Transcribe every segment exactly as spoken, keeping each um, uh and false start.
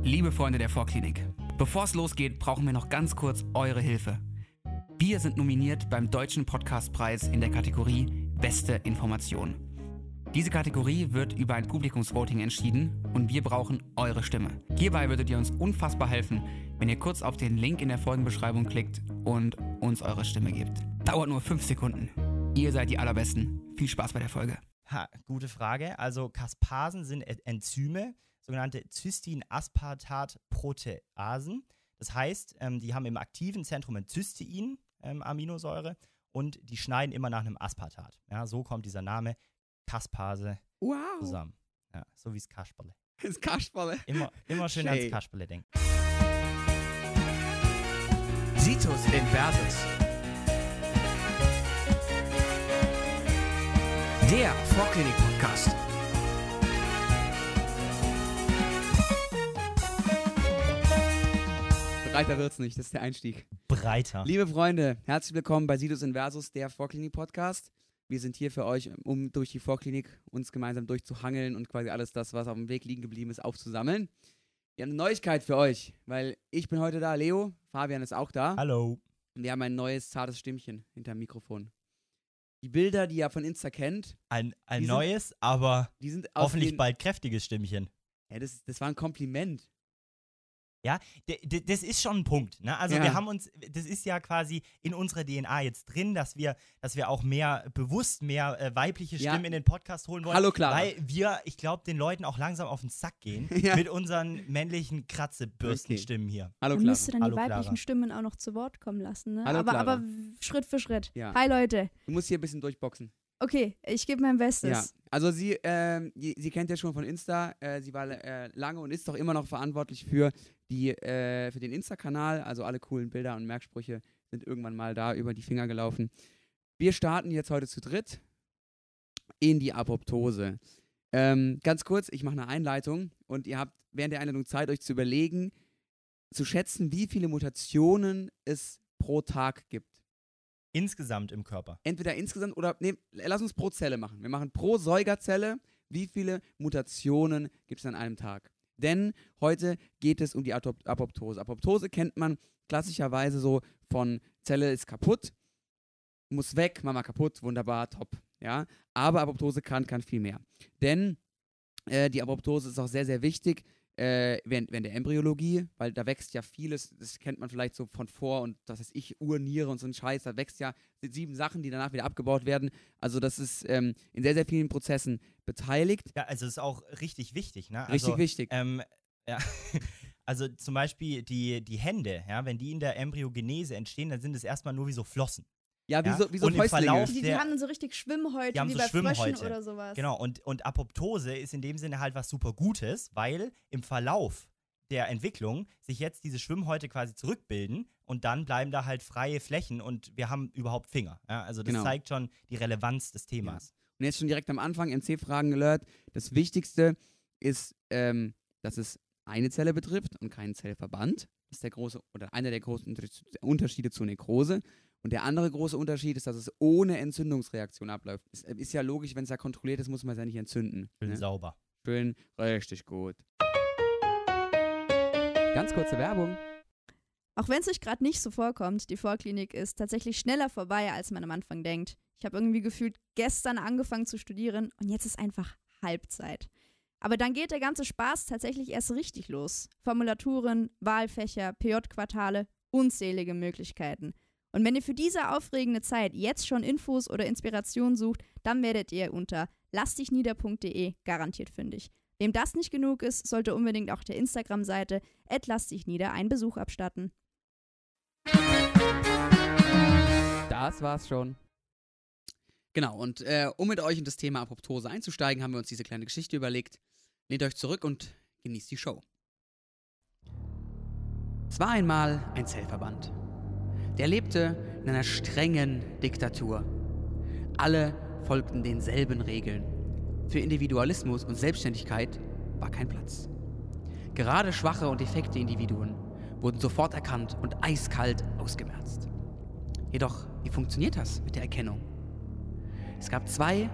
Liebe Freunde der Vorklinik, bevor es losgeht, brauchen wir noch ganz kurz eure Hilfe. Wir sind nominiert beim Deutschen Podcastpreis in der Kategorie Beste Information. Diese Kategorie wird über ein Publikumsvoting entschieden und wir brauchen eure Stimme. Hierbei würdet ihr uns unfassbar helfen, wenn ihr kurz auf den Link in der Folgenbeschreibung klickt und uns eure Stimme gebt. Dauert nur fünf Sekunden. Ihr seid die Allerbesten. Viel Spaß bei der Folge. Ha, gute Frage. Also Caspasen sind Enzyme, sogenannte Cystein-Aspartat-Proteasen. Das heißt, ähm, die haben im aktiven Zentrum ein Cystein, ähm, Aminosäure, und die schneiden immer nach einem Aspartat. Ja, so kommt dieser Name Caspase Wow. zusammen. Ja, so wie das Kasperle. Das Kasperle. Immer, immer schön Schön. ans Kasperle denken. Situs Inversus. Der Vorklinik-Podcast. Breiter wird's nicht, das ist der Einstieg. Breiter. Liebe Freunde, herzlich willkommen bei Situs Inversus, der Vorklinik-Podcast. Wir sind hier für euch, um durch die Vorklinik uns gemeinsam durchzuhangeln und quasi alles das, was auf dem Weg liegen geblieben ist, aufzusammeln. Wir haben eine Neuigkeit für euch, weil ich bin heute da, Leo, Fabian ist auch da. Hallo. Und wir haben ein neues, zartes Stimmchen hinterm Mikrofon. Die Bilder, die ihr von Insta kennt, Ein, ein Die sind- neues, aber die sind aus hoffentlich den, bald kräftiges Stimmchen. Ja, das, das war ein Kompliment. Ja, d- d- das ist schon ein Punkt. Ne? Also Ja. wir haben uns, das ist ja quasi in unserer D N A jetzt drin, dass wir, dass wir auch mehr bewusst mehr äh, weibliche Ja. Stimmen in den Podcast holen wollen. Hallo, Clara. Weil wir, ich glaube, den Leuten auch langsam auf den Sack gehen Ja. mit unseren männlichen Kratzebürstenstimmen hier. Hallo, Man Clara. müsste dann Hallo, die weiblichen Clara. Stimmen auch noch zu Wort kommen lassen, ne? Hallo, aber, Clara. aber w- Schritt für Schritt. Ja. Hi Leute. Du musst hier ein bisschen durchboxen. Okay, ich gebe mein Bestes. Ja, also sie, ähm, die, sie kennt ja schon von Insta, äh, sie war äh, lange und ist doch immer noch verantwortlich für, die, äh, für den Insta-Kanal, also alle coolen Bilder und Merksprüche sind irgendwann mal da über die Finger gelaufen. Wir starten jetzt heute zu dritt in die Apoptose. Ähm, ganz kurz, ich mache eine Einleitung und ihr habt während der Einleitung Zeit, euch zu überlegen, zu schätzen, wie viele Mutationen es pro Tag gibt. Insgesamt im Körper. Entweder insgesamt oder, nee, lass uns pro Zelle machen. Wir machen pro Säugerzelle, wie viele Mutationen gibt es an einem Tag. Denn heute geht es um die Atop- Apoptose. Apoptose kennt man klassischerweise so von Zelle ist kaputt, muss weg, Mama kaputt, wunderbar, top. Ja? Aber Apoptose kann, kann viel mehr. Denn äh, die Apoptose ist auch sehr, sehr wichtig äh, während, während der Embryologie, weil da wächst ja vieles, das kennt man vielleicht so von vor und das ist ich, Urniere und so ein Scheiß, da wächst ja sind sieben Sachen, die danach wieder abgebaut werden. Also das ist ähm, in sehr, sehr vielen Prozessen beteiligt. Ja, also ist auch richtig wichtig, ne? Richtig also, wichtig. Ähm, ja. Also zum Beispiel die, die Hände, ja, wenn die in der Embryogenese entstehen, dann sind es erstmal nur wie so Flossen. Ja, wie Ja, so, wie so und im Fäustlinge. Verlauf- Die, die Der- haben dann so richtig Schwimmhäute, Die haben wie so bei Fröschen Schwimmhäute. oder sowas. Genau, und, und Apoptose ist in dem Sinne halt was super Gutes, weil im Verlauf der Entwicklung sich jetzt diese Schwimmhäute quasi zurückbilden und dann bleiben da halt freie Flächen und wir haben überhaupt Finger. Ja, also das Genau. zeigt schon die Relevanz des Themas. Und jetzt schon direkt am Anfang, M C-Fragen-Alert, das Wichtigste ist, ähm, dass es eine Zelle betrifft und keinen Zellverband. Das ist der große, oder einer der großen Unter- Unterschiede zur Nekrose. Und der andere große Unterschied ist, dass es ohne Entzündungsreaktion abläuft. Es ist ja logisch, wenn es da kontrolliert ist, muss man es ja nicht entzünden. Schön Ne? sauber. Schön, richtig gut. Ganz kurze Werbung. Auch wenn es euch gerade nicht so vorkommt, die Vorklinik ist tatsächlich schneller vorbei, als man am Anfang denkt. Ich habe irgendwie gefühlt gestern angefangen zu studieren und jetzt ist einfach Halbzeit. Aber dann geht der ganze Spaß tatsächlich erst richtig los. Formulaturen, Wahlfächer, P J-Quartale, unzählige Möglichkeiten. Und wenn ihr für diese aufregende Zeit jetzt schon Infos oder Inspiration sucht, dann werdet ihr unter lassdichnieder punkt de garantiert fündig. Wem das nicht genug ist, sollte unbedingt auch der Instagram-Seite at lassdichnieder einen Besuch abstatten. Das war's schon. Genau, und äh, um mit euch in das Thema Apoptose einzusteigen, haben wir uns diese kleine Geschichte überlegt. Lehnt euch zurück und genießt die Show. Es war einmal ein Zellverband. Der lebte in einer strengen Diktatur. Alle folgten denselben Regeln. Für Individualismus und Selbstständigkeit war kein Platz. Gerade schwache und defekte Individuen wurden sofort erkannt und eiskalt ausgemerzt. Jedoch, wie funktioniert das mit der Erkennung? Es gab zwei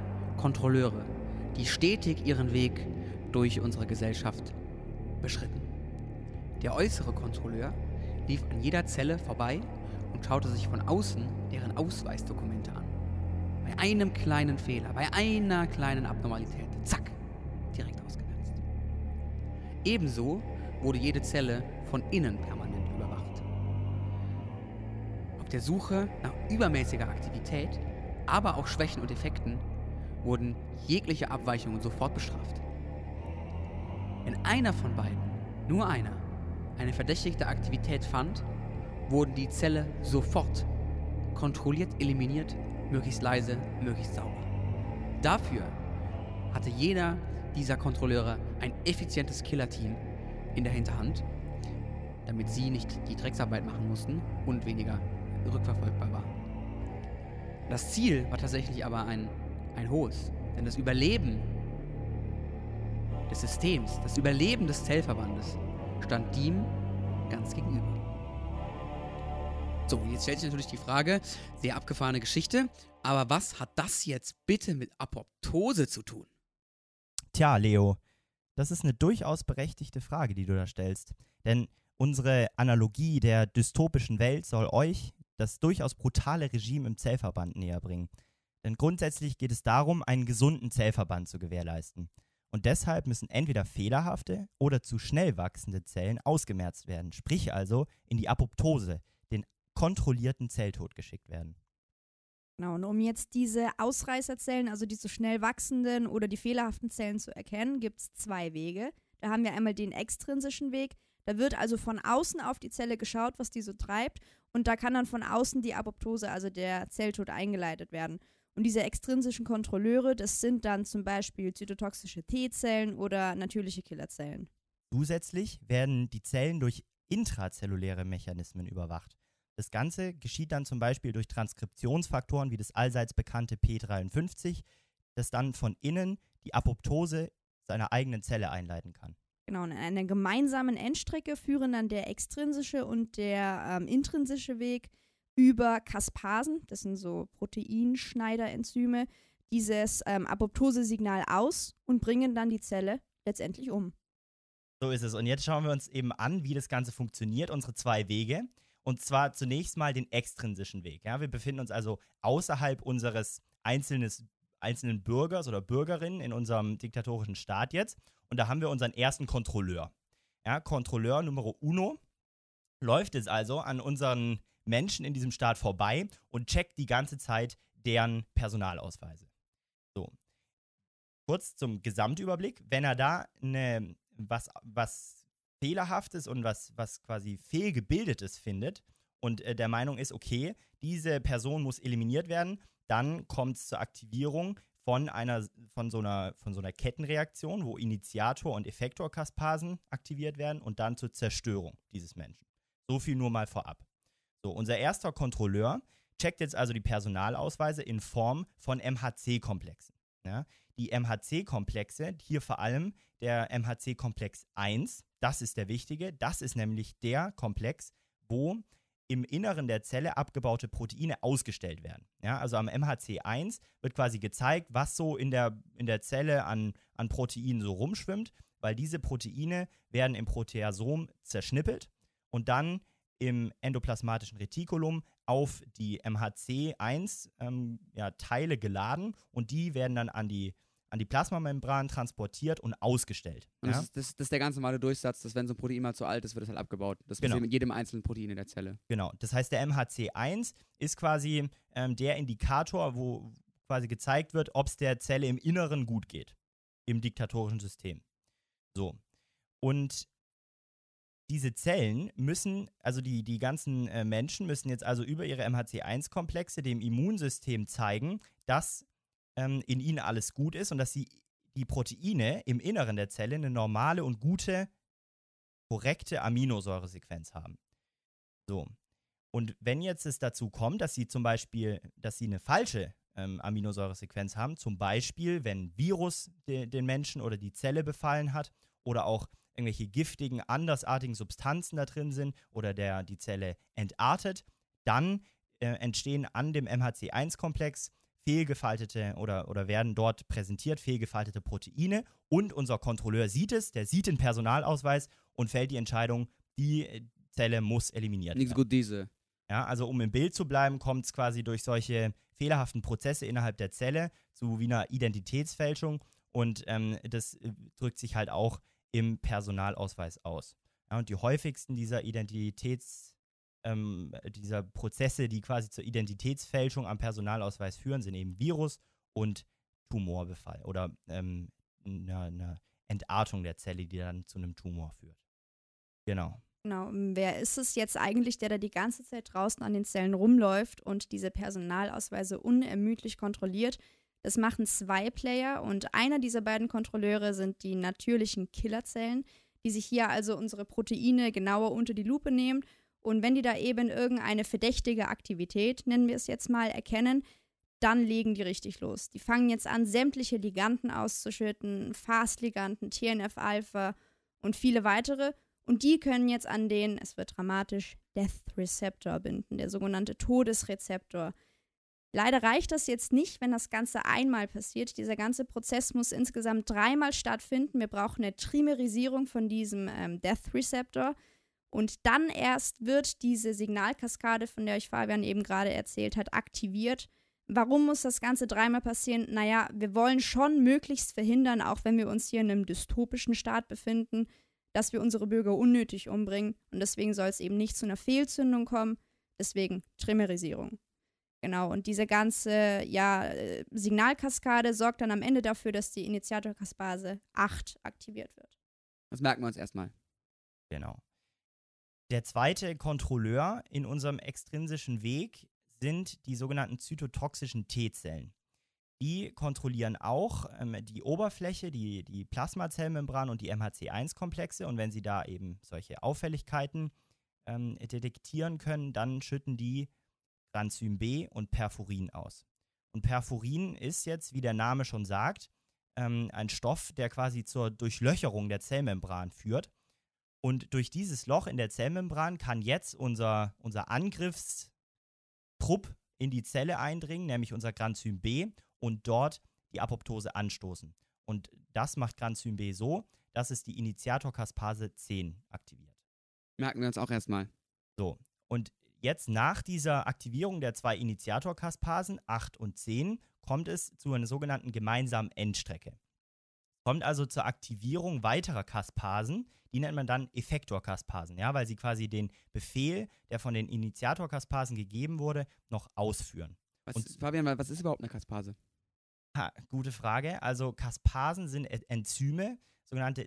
Kontrolleure, die stetig ihren Weg durch unsere Gesellschaft beschritten. Der äußere Kontrolleur lief an jeder Zelle vorbei und schaute sich von außen deren Ausweisdokumente an. Bei einem kleinen Fehler, bei einer kleinen Abnormalität, zack, direkt ausgemerzt. Ebenso wurde jede Zelle von innen permanent überwacht. Auf der Suche nach übermäßiger Aktivität, aber auch Schwächen und Defekten wurden jegliche Abweichungen sofort bestraft. Wenn einer von beiden, nur einer, eine verdächtigte Aktivität fand, wurden die Zelle sofort kontrolliert eliminiert, möglichst leise, möglichst sauber. Dafür hatte jeder dieser Kontrolleure ein effizientes Killerteam in der Hinterhand, damit sie nicht die Drecksarbeit machen mussten und weniger rückverfolgbar waren. Das Ziel war tatsächlich aber ein, ein hohes, denn das Überleben des Systems, das Überleben des Zellverbandes stand ihm ganz gegenüber. So, jetzt stellt sich natürlich die Frage, sehr abgefahrene Geschichte, aber was hat das jetzt bitte mit Apoptose zu tun? Tja, Leo, das ist eine durchaus berechtigte Frage, die du da stellst. Denn unsere Analogie der dystopischen Welt soll euch das durchaus brutale Regime im Zellverband näher bringen. Denn grundsätzlich geht es darum, einen gesunden Zellverband zu gewährleisten. Und deshalb müssen entweder fehlerhafte oder zu schnell wachsende Zellen ausgemerzt werden, sprich also in die Apoptose, den kontrollierten Zelltod geschickt werden. Genau, und um jetzt diese Ausreißerzellen, also die so schnell wachsenden oder die fehlerhaften Zellen zu erkennen, gibt es zwei Wege. Da haben wir einmal den extrinsischen Weg. Da wird also von außen auf die Zelle geschaut, was die so treibt. Und da kann dann von außen die Apoptose, also der Zelltod, eingeleitet werden. Und diese extrinsischen Kontrolleure, das sind dann zum Beispiel zytotoxische T-Zellen oder natürliche Killerzellen. Zusätzlich werden die Zellen durch intrazelluläre Mechanismen überwacht. Das Ganze geschieht dann zum Beispiel durch Transkriptionsfaktoren wie das allseits bekannte P dreiundfünfzig, das dann von innen die Apoptose seiner eigenen Zelle einleiten kann. Genau, und in einer gemeinsamen Endstrecke führen dann der extrinsische und der ähm, intrinsische Weg über Caspasen, das sind so Proteinschneiderenzyme, dieses ähm, Apoptosesignal aus und bringen dann die Zelle letztendlich um. So ist es. Und jetzt schauen wir uns eben an, wie das Ganze funktioniert, unsere zwei Wege. Und zwar zunächst mal den extrinsischen Weg. Ja? Wir befinden uns also außerhalb unseres einzelnes, einzelnen Bürgers oder Bürgerinnen in unserem diktatorischen Staat jetzt. Und da haben wir unseren ersten Kontrolleur. Ja, Kontrolleur Numero uno läuft jetzt also an unseren Menschen in diesem Staat vorbei und checkt die ganze Zeit deren Personalausweise. So. Kurz zum Gesamtüberblick. Wenn er da eine, was, was Fehlerhaftes und was, was quasi fehlgebildetes findet und äh, der Meinung ist, okay, diese Person muss eliminiert werden, dann kommt es zur Aktivierung von einer, von so einer, von so einer Kettenreaktion, wo Initiator und Effektor Caspasen aktiviert werden und dann zur Zerstörung dieses Menschen. So viel nur mal vorab. So, unser erster Kontrolleur checkt jetzt also die Personalausweise in Form von M H C-Komplexen. Ja? Die M H C-Komplexe, hier vor allem der M H C-Komplex eins, das ist der wichtige, das ist nämlich der Komplex, wo im Inneren der Zelle abgebaute Proteine ausgestellt werden. Ja, also am M H C eins wird quasi gezeigt, was so in der, in der Zelle an, an Proteinen so rumschwimmt, weil diese Proteine werden im Proteasom zerschnippelt und dann im endoplasmatischen Retikulum auf die M H C eins ähm, ja, Teile geladen und die werden dann an die, an die Plasmamembran transportiert und ausgestellt. Und ja? das, ist, das, das ist der ganz normale Durchsatz, dass wenn so ein Protein mal zu alt ist, wird es halt abgebaut. Das Genau. passiert mit jedem einzelnen Protein in der Zelle. Genau, das heißt, der M H C eins ist quasi ähm, der Indikator, wo quasi gezeigt wird, ob es der Zelle im Inneren gut geht, im diktatorischen System. So, und diese Zellen müssen, also die, die ganzen äh, Menschen müssen jetzt also über ihre M H C eins Komplexe dem Immunsystem zeigen, dass ähm, in ihnen alles gut ist und dass sie die Proteine im Inneren der Zelle eine normale und gute, korrekte Aminosäuresequenz haben. So. Und wenn jetzt es dazu kommt, dass sie zum Beispiel, dass sie eine falsche ähm, Aminosäuresequenz haben, zum Beispiel, wenn ein Virus de, den Menschen oder die Zelle befallen hat oder auch irgendwelche giftigen, andersartigen Substanzen da drin sind oder der die Zelle entartet, dann äh, entstehen an dem M H C eins Komplex fehlgefaltete oder, oder werden dort präsentiert fehlgefaltete Proteine und unser Kontrolleur sieht es, der sieht den Personalausweis und fällt die Entscheidung, die Zelle muss eliminiert Nichts werden. gut diese. Ja, also um im Bild zu bleiben, kommt es quasi durch solche fehlerhaften Prozesse innerhalb der Zelle zu wie einer Identitätsfälschung und ähm, das äh, drückt sich halt auch im Personalausweis aus. Ja, und die häufigsten dieser Identitäts, ähm, dieser Prozesse, die quasi zur Identitätsfälschung am Personalausweis führen, sind eben Virus und Tumorbefall oder ähm, eine, eine Entartung der Zelle, die dann zu einem Tumor führt. Genau. Genau, wer ist es jetzt eigentlich, der da die ganze Zeit draußen an den Zellen rumläuft und diese Personalausweise unermüdlich kontrolliert? Das machen zwei Player und einer dieser beiden Kontrolleure sind die natürlichen Killerzellen, die sich hier also unsere Proteine genauer unter die Lupe nehmen. Und wenn die da eben irgendeine verdächtige Aktivität, nennen wir es jetzt mal, erkennen, dann legen die richtig los. Die fangen jetzt an, sämtliche Liganden auszuschütten, Fast-Liganden, T N F-Alpha und viele weitere. Und die können jetzt an den, es wird dramatisch, Death Receptor binden, der sogenannte Todesrezeptor. Leider reicht das jetzt nicht, wenn das Ganze einmal passiert. Dieser ganze Prozess muss insgesamt dreimal stattfinden. Wir brauchen eine Trimerisierung von diesem ähm, Death Receptor. Und dann erst wird diese Signalkaskade, von der euch Fabian eben gerade erzählt hat, aktiviert. Warum muss das Ganze dreimal passieren? Naja, wir wollen schon möglichst verhindern, auch wenn wir uns hier in einem dystopischen Staat befinden, dass wir unsere Bürger unnötig umbringen. Und deswegen soll es eben nicht zu einer Fehlzündung kommen. Deswegen Trimerisierung. Genau, und diese ganze ja, Signalkaskade sorgt dann am Ende dafür, dass die Initiatorkaspase acht aktiviert wird. Das merken wir uns erstmal. Genau. Der zweite Kontrolleur in unserem extrinsischen Weg sind die sogenannten zytotoxischen T-Zellen. Die kontrollieren auch ähm, die Oberfläche, die, die Plasmazellmembran und die M H C eins Komplexe. Und wenn sie da eben solche Auffälligkeiten ähm, detektieren können, dann schütten die Granzyme B und Perforin aus. Und Perforin ist jetzt, wie der Name schon sagt, ähm, ein Stoff, der quasi zur Durchlöcherung der Zellmembran führt. Und durch dieses Loch in der Zellmembran kann jetzt unser, unser Angriffstrupp in die Zelle eindringen, nämlich unser Granzyme B, und dort die Apoptose anstoßen. Und das macht Granzyme B so, dass es die Initiatorkaspase zehn aktiviert. Merken wir uns auch erstmal. So, und jetzt nach dieser Aktivierung der zwei Initiatorkaspasen, acht und zehn, kommt es zu einer sogenannten gemeinsamen Endstrecke. Kommt also zur Aktivierung weiterer Kaspasen, die nennt man dann Effektorkaspasen, ja, weil sie quasi den Befehl, der von den Initiatorkaspasen gegeben wurde, noch ausführen. Was, Und- Fabian, was ist überhaupt eine Kaspase? Ha, gute Frage. Also Kaspasen sind E- Enzyme, sogenannte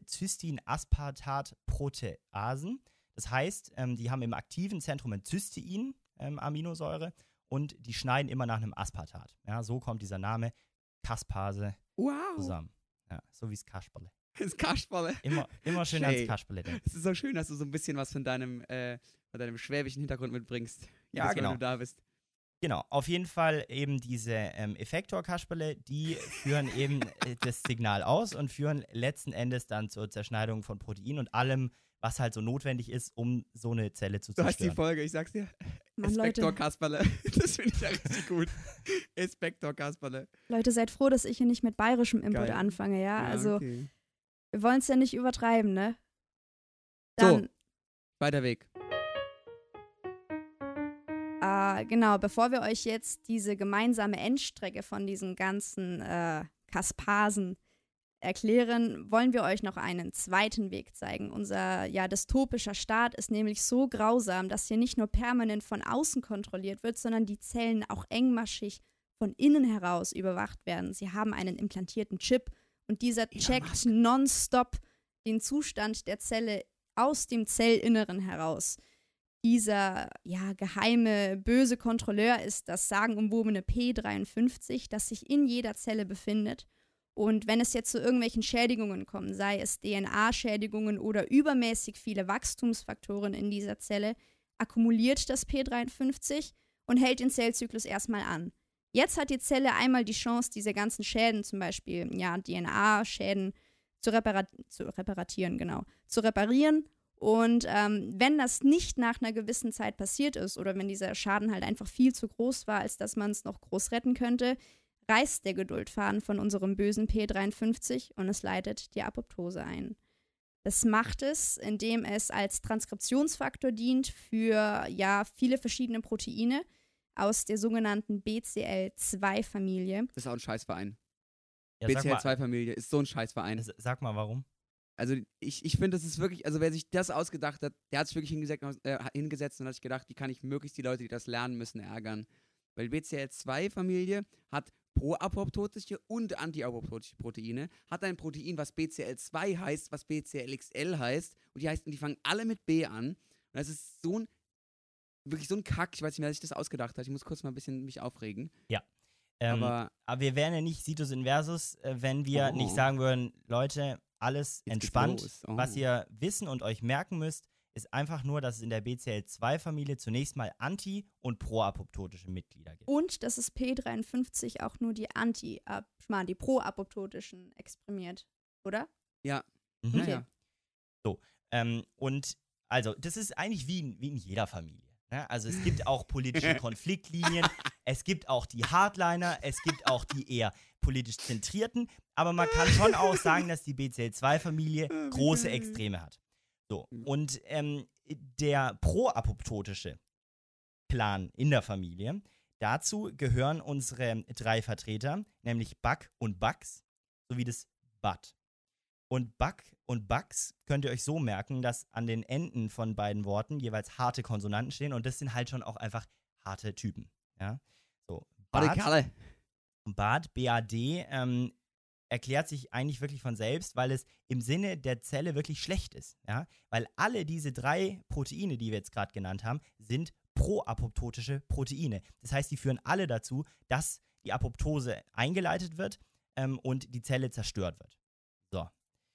Cystein-Aspartat-Proteasen. Das heißt, ähm, die haben im aktiven Zentrum ein Cystein, ähm, Aminosäure, und die schneiden immer nach einem Aspartat. Ja, so kommt dieser Name Kaspase Wow. zusammen. Ja, so wie das Kasperle. Das Kasperle. Immer, immer schön Schön. ans Kasperle denken. Es ist so schön, dass du so ein bisschen was von deinem, äh, von deinem schwäbischen Hintergrund mitbringst. Ja, Jedes Mal, genau. wenn du da bist. Genau, auf jeden Fall eben diese ähm, Effektor-Kasperle, die führen eben äh, das Signal aus und führen letzten Endes dann zur Zerschneidung von Protein und allem, was halt so notwendig ist, um so eine Zelle zu Du hast die zerstören. Folge, ich sag's dir. Mann, Inspektor Leute. Kasperle. Das finde ich ja richtig gut. Inspektor Kasperle. Leute, seid froh, dass ich hier nicht mit bayerischem Input Geil. anfange, ja? also, okay. wir wollen es ja nicht übertreiben, ne? So. Dann, Weiter Weg. Äh, genau, bevor wir euch jetzt diese gemeinsame Endstrecke von diesen ganzen äh, Kaspasen erklären, wollen wir euch noch einen zweiten Weg zeigen. Unser ja, dystopischer Staat ist nämlich so grausam, dass hier nicht nur permanent von außen kontrolliert wird, sondern die Zellen auch engmaschig von innen heraus überwacht werden. Sie haben einen implantierten Chip und dieser Elon checkt Musk. nonstop den Zustand der Zelle aus dem Zellinneren heraus. Dieser ja, geheime, böse Kontrolleur ist das sagenumwobene P dreiundfünfzig, das sich in jeder Zelle befindet. Und wenn es jetzt zu irgendwelchen Schädigungen kommt, sei es D N A-Schädigungen oder übermäßig viele Wachstumsfaktoren in dieser Zelle, akkumuliert das P dreiundfünfzig und hält den Zellzyklus erstmal an. Jetzt hat die Zelle einmal die Chance, diese ganzen Schäden, zum Beispiel ja, D N A-Schäden, zu, repara- zu reparatieren, genau, zu reparieren. Und ähm, wenn das nicht nach einer gewissen Zeit passiert ist oder wenn dieser Schaden halt einfach viel zu groß war, als dass man es noch groß retten könnte, reißt der Geduldfaden von unserem bösen P dreiundfünfzig und es leitet die Apoptose ein. Das macht es, indem es als Transkriptionsfaktor dient für ja viele verschiedene Proteine aus der sogenannten B C L zwei Familie. Das ist auch ein Scheißverein. Ja, B sag C L mal, zwei Familie ist so ein Scheißverein. s- sag mal, warum? Also ich, ich finde, das ist wirklich, also wer sich das ausgedacht hat, der hat sich wirklich hingesetzt, äh, hingesetzt und hat sich gedacht, wie kann ich möglichst die Leute, die das lernen müssen, ärgern. Weil B C L zwei Familie hat proapoptotische und antiapoptotische Proteine, hat ein Protein, was B C L zwei heißt, was B C L X L heißt, und die heißt, und die fangen alle mit B an. Und das ist so ein, wirklich so ein Kack, ich weiß nicht, wer sich das ausgedacht hat, ich muss kurz mal ein bisschen mich aufregen. Ähm, Aber aber wir wären ja nicht Situs Inversus, äh, wenn wir Oh. nicht sagen würden, Leute, alles Jetzt geht's entspannt. los. Oh. Was ihr wissen und euch merken müsst, ist einfach nur, dass es in der B C L zwei Familie zunächst mal anti- und proapoptotische Mitglieder gibt. Und dass es P dreiundfünfzig auch nur die anti, äh, die proapoptotischen exprimiert, oder? ja, Mhm. naja. Ähm, und also, das ist eigentlich wie in, wie in jeder Familie. Ne? Also es gibt auch politische Konfliktlinien, es gibt auch die Hardliner, es gibt auch die eher politisch Zentrierten, aber man kann schon auch sagen, dass die B C L zwei Familie Ah, wie große geil. Extreme hat. So, Mhm. und ähm, der proapoptotische Plan in der Familie, dazu gehören unsere drei Vertreter, nämlich Buck und Bugs, sowie das Bud. Und Buck und Bugs könnt ihr euch so merken, dass an den Enden von beiden Worten jeweils harte Konsonanten stehen und das sind halt schon auch einfach harte Typen. Ja? So, Warte, Bad, Kerle. Bad, B A D, ähm, erklärt sich eigentlich wirklich von selbst, weil es im Sinne der Zelle wirklich schlecht ist. Ja? Weil alle diese drei Proteine, die wir jetzt gerade genannt haben, sind proapoptotische Proteine. Das heißt, die führen alle dazu, dass die Apoptose eingeleitet wird ähm, und die Zelle zerstört wird. So.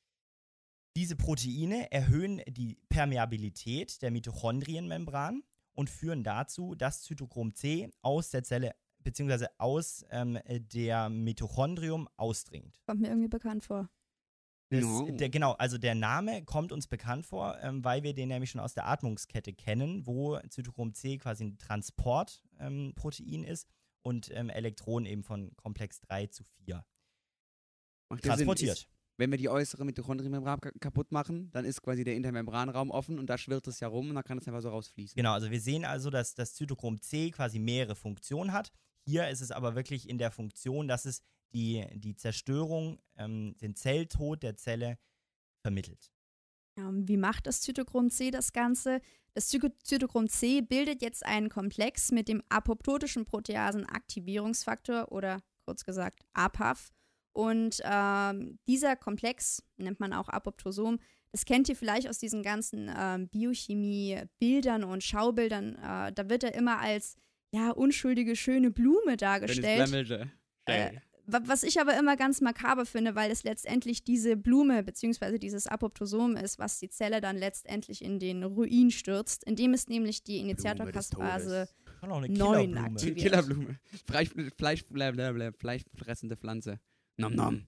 Diese Proteine erhöhen die Permeabilität der Mitochondrienmembran und führen dazu, dass Zytochrom C aus der Zelle bzw. aus ähm, der Mitochondrium ausdringt. Kommt mir irgendwie bekannt vor. Das, No. der, genau, also der Name kommt uns bekannt vor, ähm, weil wir den nämlich schon aus der Atmungskette kennen, wo Zytochrom C quasi ein Transportprotein ähm, ist und ähm, Elektronen eben von Komplex drei zu vier Macht ja Sinn. transportiert. Ist, wenn wir die äußere Mitochondrienmembran ka- kaputt machen, dann ist quasi der Intermembranraum offen und da schwirrt es ja rum und dann kann es einfach so rausfließen. Genau, also wir sehen also, dass das Zytochrom C quasi mehrere Funktionen hat. Hier ist es aber wirklich in der Funktion, dass es die, die Zerstörung, ähm, den Zelltod der Zelle vermittelt. Ähm, wie macht das Zytochrom C das Ganze? Das Zy- Zytochrom C bildet jetzt einen Komplex mit dem apoptotischen Proteasen-Aktivierungsfaktor oder kurz gesagt A P A F. Und ähm, dieser Komplex, nennt man auch Apoptosom, das kennt ihr vielleicht aus diesen ganzen ähm, Biochemie-Bildern und Schaubildern. Äh, da wird er immer als ja, unschuldige, schöne Blume dargestellt. Äh, wa- was ich aber immer ganz makaber finde, weil es letztendlich diese Blume bzw. dieses Apoptosom ist, was die Zelle dann letztendlich in den Ruin stürzt, indem es nämlich die Initiatorkaspase Kann auch eine neun Killerblume. aktiviert. Killerblume. Fleisch, Fleisch, blablabla, fleischfressende Pflanze. Nom nom.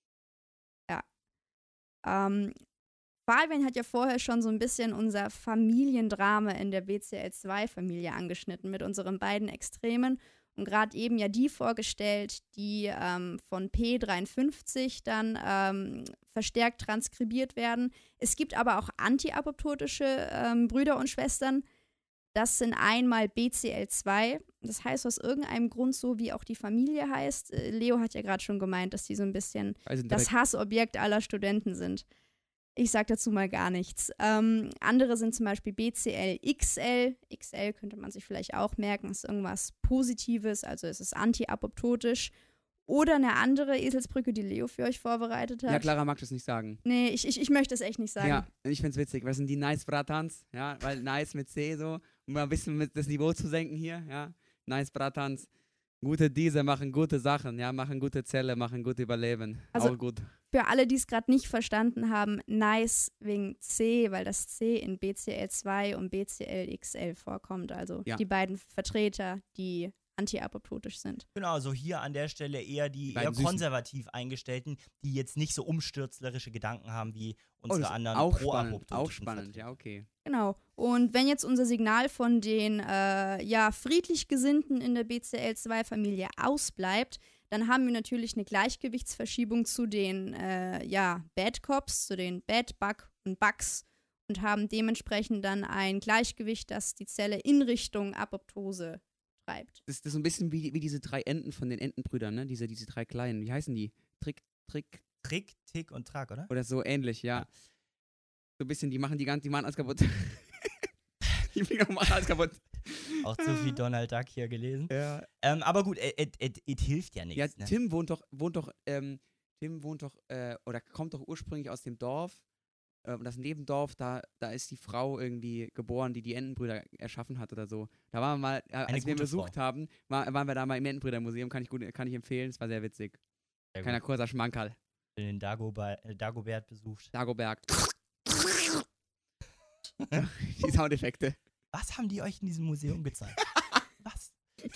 Ähm, Fabian hat ja vorher schon so ein bisschen unser Familiendrama in der B C L zwei Familie angeschnitten mit unseren beiden Extremen und gerade eben ja die vorgestellt, die ähm, von P dreiundfünfzig dann ähm, verstärkt transkribiert werden. Es gibt aber auch antiapoptotische ähm, Brüder und Schwestern. Das sind einmal B C L zwei, das heißt aus irgendeinem Grund so, wie auch die Familie heißt. Äh, Leo hat ja gerade schon gemeint, dass die so ein bisschen Also das Hassobjekt aller Studenten sind. Ich sag dazu mal gar nichts. Ähm, andere sind zum Beispiel B C L X L. X L könnte man sich vielleicht auch merken, ist irgendwas Positives, also es ist antiapoptotisch. Oder eine andere Eselsbrücke, die Leo für euch vorbereitet hat. Ja, Clara mag das nicht sagen. Nee, ich, ich, ich möchte es echt nicht sagen. Ja, ich find's witzig. Was sind die Nice Bratans? Ja, weil Nice mit C so, um mal ein bisschen mit das Niveau zu senken hier, ja. Nice Bratans. Gute Diese machen gute Sachen, ja, machen gute Zelle, machen gut Überleben. Also- Auch gut. Für alle, die es gerade nicht verstanden haben, nice wegen C, weil das C in B C L zwei und B C L X L vorkommt. Also Ja. die beiden Vertreter, die antiapoptotisch sind. Genau, also hier an der Stelle eher die Beiden eher Süßen. konservativ eingestellten, die jetzt nicht so umstürzlerische Gedanken haben wie Oh, unsere das ist anderen auch spannend, proapoptotischen auch spannend, Vertreter. ja, okay. Genau. Und wenn jetzt unser Signal von den äh, ja, friedlich Gesinnten in der B C L zwei Familie ausbleibt, dann haben wir natürlich eine Gleichgewichtsverschiebung zu den äh, ja, Bad Cops, zu den Bad Bug und Bugs und haben dementsprechend dann ein Gleichgewicht, das die Zelle in Richtung Apoptose treibt. Das, das ist so ein bisschen wie, wie diese drei Enten von den Entenbrüdern, ne? Diese, diese drei kleinen. Wie heißen die? Trick, Trick Trick, Tick und Track, oder? oder so ähnlich, ja. Ja. So ein bisschen, die machen die ganze, die machen alles kaputt. Die Finger machen alles kaputt. Auch zu viel Donald Duck hier gelesen. Ja, Ähm, aber gut, es hilft ja ja nichts. ne? Tim wohnt doch, wohnt doch, ähm, Tim wohnt doch, äh, oder kommt doch ursprünglich aus dem Dorf. Äh, und das Nebendorf, da, da ist die Frau irgendwie geboren, die die Entenbrüder erschaffen hat oder so. Da waren wir mal, äh, als wir ihn gute besucht Frau. haben, war, waren wir da mal im Entenbrüdermuseum, kann ich, gut, kann ich empfehlen, es war sehr witzig. Sehr Kleiner gut. kurzer Schmankerl. Den Dagoba- äh, Dagobert besucht. Dagoberg. Die Soundeffekte. Was haben die euch in diesem Museum gezeigt? Was?